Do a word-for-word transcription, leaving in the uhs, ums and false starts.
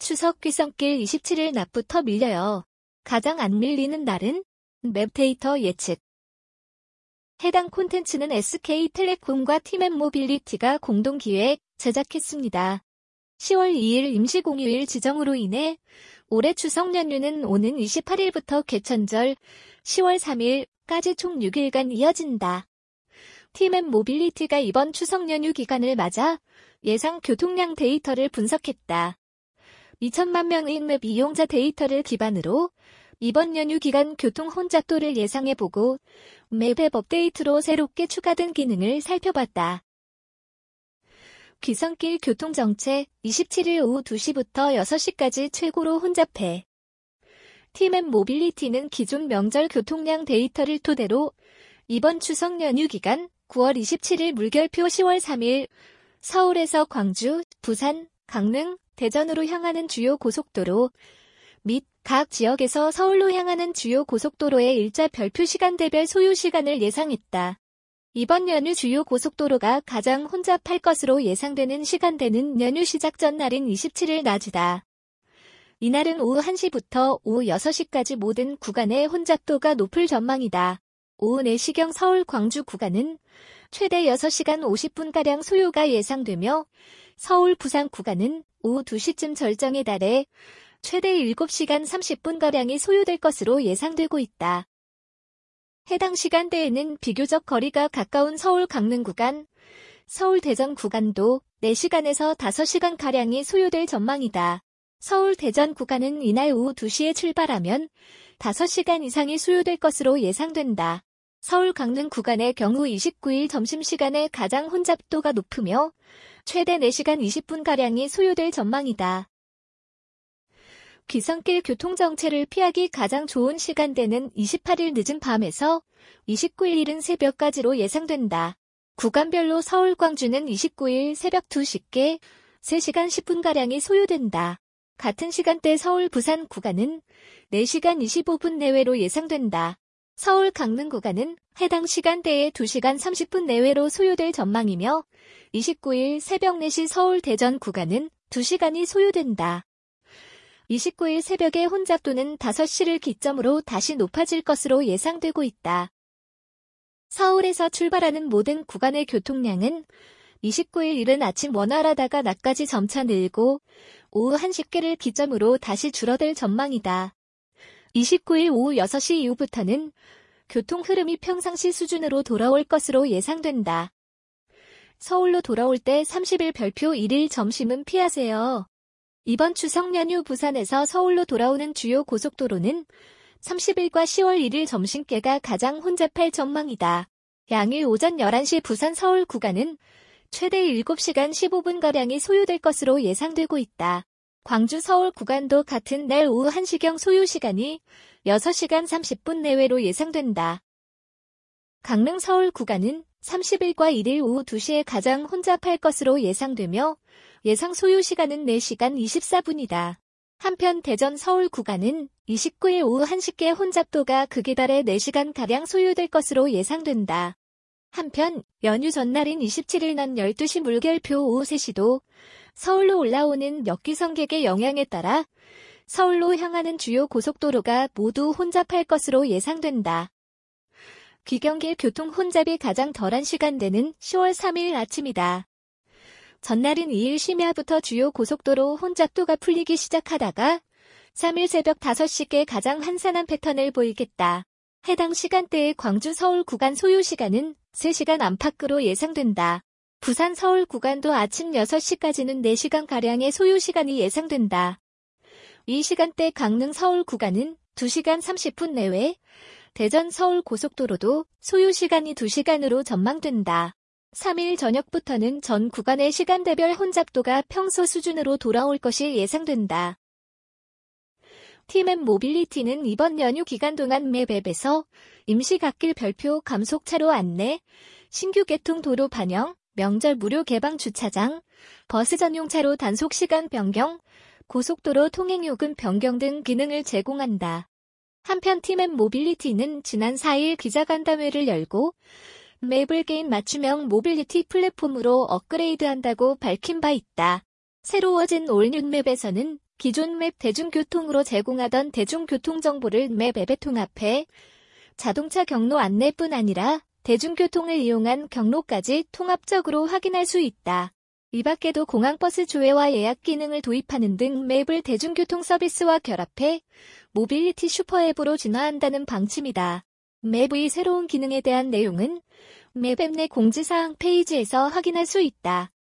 추석 귀성길 이십칠 일 낮부터 밀려요. 가장 안 밀리는 날은? 맵 데이터 예측. 해당 콘텐츠는 에스케이텔레콤과 티맵모빌리티가 공동 기획, 제작했습니다. 시월 이일 임시공휴일 지정으로 인해 올해 추석 연휴는 오는 이십팔 일부터 개천절 시월 삼일까지 총 육 일간 이어진다. 티맵모빌리티가 이번 추석 연휴 기간을 맞아 예상 교통량 데이터를 분석했다. 이천만 명의 맵 이용자 데이터를 기반으로 이번 연휴 기간 교통 혼잡도를 예상해보고 맵 앱 업데이트로 새롭게 추가된 기능을 살펴봤다. 귀성길 교통정체 이십칠 일 오후 두 시부터 여섯 시까지 최고로 혼잡해. 티맵모빌리티는 기존 명절 교통량 데이터를 토대로 이번 추석 연휴 기간 구월 이십칠 일 물결표 시월 삼일 서울에서 광주, 부산, 강릉, 대전으로 향하는 주요 고속도로 및 각 지역에서 서울로 향하는 주요 고속도로의 일자 별표 시간대별 소요 시간을 예상했다. 이번 연휴 주요 고속도로가 가장 혼잡할 것으로 예상되는 시간대는 연휴 시작 전날인 이십칠 일 낮이다. 이날은 오후 한 시부터 오후 여섯 시까지 모든 구간의 혼잡도가 높을 전망이다. 오후 네 시경 서울 광주 구간은 최대 여섯 시간 오십 분가량 소요가 예상되며 서울 부산 구간은 오후 두 시쯤 절정에 달해 최대 일곱 시간 삼십 분가량이 소요될 것으로 예상되고 있다. 해당 시간대에는 비교적 거리가 가까운 서울 강릉 구간, 서울 대전 구간도 네 시간에서 다섯 시간가량이 소요될 전망이다. 서울 대전 구간은 이날 오후 두 시에 출발하면 다섯 시간 이상이 소요될 것으로 예상된다. 서울 강릉 구간의 경우 이십구 일 점심시간에 가장 혼잡도가 높으며 최대 네 시간 이십 분가량이 소요될 전망이다. 귀성길 교통정체를 피하기 가장 좋은 시간대는 이십팔 일 늦은 밤에서 이십구 일 이른 새벽까지로 예상된다. 구간별로 서울 광주는 이십구 일 새벽 두 시께 세 시간 십 분가량이 소요된다. 같은 시간대 서울 부산 구간은 네 시간 이십오 분 내외로 예상된다. 서울 강릉 구간은 해당 시간대에 두 시간 삼십 분 내외로 소요될 전망이며 이십구 일 새벽 네 시 서울 대전 구간은 두 시간이 소요된다. 이십구 일 새벽의 혼잡도는 다섯 시를 기점으로 다시 높아질 것으로 예상되고 있다. 서울에서 출발하는 모든 구간의 교통량은 이십구 일 이른 아침 원활하다가 낮까지 점차 늘고 오후 한 시께를 기점으로 다시 줄어들 전망이다. 이십구 일 오후 여섯 시 이후부터는 교통 흐름이 평상시 수준으로 돌아올 것으로 예상된다. 서울로 돌아올 때 삼십 일 별표 일 일 점심은 피하세요. 이번 추석 연휴 부산에서 서울로 돌아오는 주요 고속도로는 삼십 일과 시월 일 일 점심께가 가장 혼잡할 전망이다. 양일 오전 열한 시 부산 서울 구간은 최대 일곱 시간 십오 분가량이 소요될 것으로 예상되고 있다. 광주 서울 구간도 같은 날 오후 한 시경 소요 시간이 여섯 시간 삼십 분 내외로 예상된다. 강릉 서울 구간은 삼십 일과 일 일 오후 두 시에 가장 혼잡할 것으로 예상되며 예상 소요 시간은 네 시간 이십사 분이다. 한편 대전 서울 구간은 이십구 일 오후 한 시께 혼잡도가 극에 달해 네 시간가량 소요될 것으로 예상된다. 한편 연휴 전날인 이십칠 일 낮 열두 시 물결표 오후 세 시도 서울로 올라오는 역귀성객의 영향에 따라 서울로 향하는 주요 고속도로가 모두 혼잡할 것으로 예상된다. 귀경길 교통 혼잡이 가장 덜한 시간대는 시월 삼일 아침이다. 전날인 이일 심야부터 주요 고속도로 혼잡도가 풀리기 시작하다가 삼일 새벽 다섯 시께 가장 한산한 패턴을 보이겠다. 해당 시간대의 광주 서울 구간 소요 시간은 세 시간 안팎으로 예상된다. 부산 서울 구간도 아침 여섯 시까지는 네 시간가량의 소요 시간이 예상된다. 이 시간대 강릉 서울 구간은 두 시간 삼십 분 내외, 대전 서울 고속도로도 소요 시간이 두 시간으로 전망된다. 삼일 저녁부터는 전 구간의 시간대별 혼잡도가 평소 수준으로 돌아올 것이 예상된다. 티맵모빌리티는 이번 연휴 기간 동안 맵 앱에서 임시 갓길 별표 감속차로 안내, 신규 개통 도로 반영, 명절 무료 개방 주차장, 버스 전용차로 단속 시간 변경, 고속도로 통행요금 변경 등 기능을 제공한다. 한편 티맵모빌리티는 지난 사일 기자간담회를 열고 맵을 게임 맞춤형 모빌리티 플랫폼으로 업그레이드한다고 밝힌 바 있다. 새로워진 올뉴 맵에서는 기존 맵 대중교통으로 제공하던 대중교통 정보를 맵 앱에 통합해 자동차 경로 안내뿐 아니라 대중교통을 이용한 경로까지 통합적으로 확인할 수 있다. 이 밖에도 공항버스 조회와 예약 기능을 도입하는 등 맵을 대중교통 서비스와 결합해 모빌리티 슈퍼앱으로 진화한다는 방침이다. 맵의 새로운 기능에 대한 내용은 맵 앱 내 공지사항 페이지에서 확인할 수 있다.